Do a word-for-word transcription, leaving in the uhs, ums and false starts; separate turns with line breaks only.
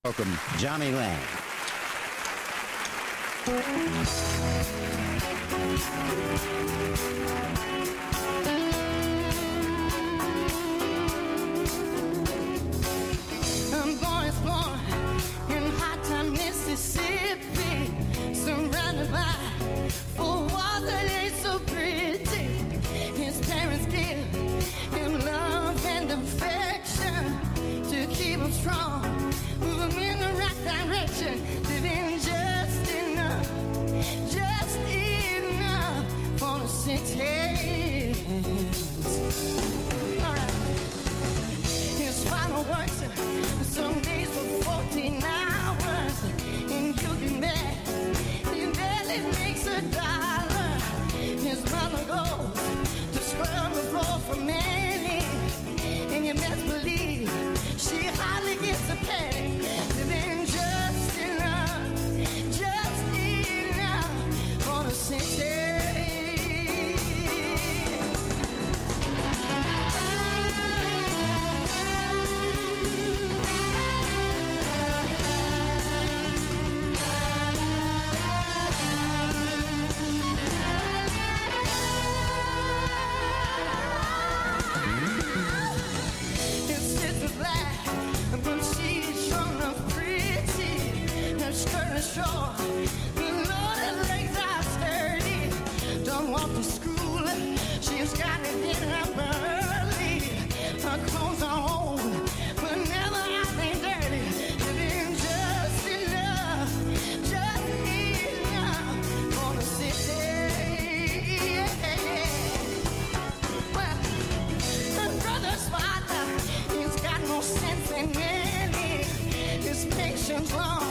Welcome, Johnny Lang.
I'm born, born in hot time Mississippi, surrounded by four walls that ain't so pretty. His parents give him love and affection to keep him strong, move him in the right direction, living just enough, just enough for the city. All right. His father works some days for fourteen hours, and you can bet he barely makes a dollar. His mother goes to scrub the floor for many, and you best believe she hardly gets a penny. Living just enough, just enough for the city. Short, the Lord legs are sturdy. Don't walk to school, she's got to get up early. Her clothes are old, but never have they dirty. Living just enough, just enough for the city. Well, her brother's father, he's got no sense in any. His patience long.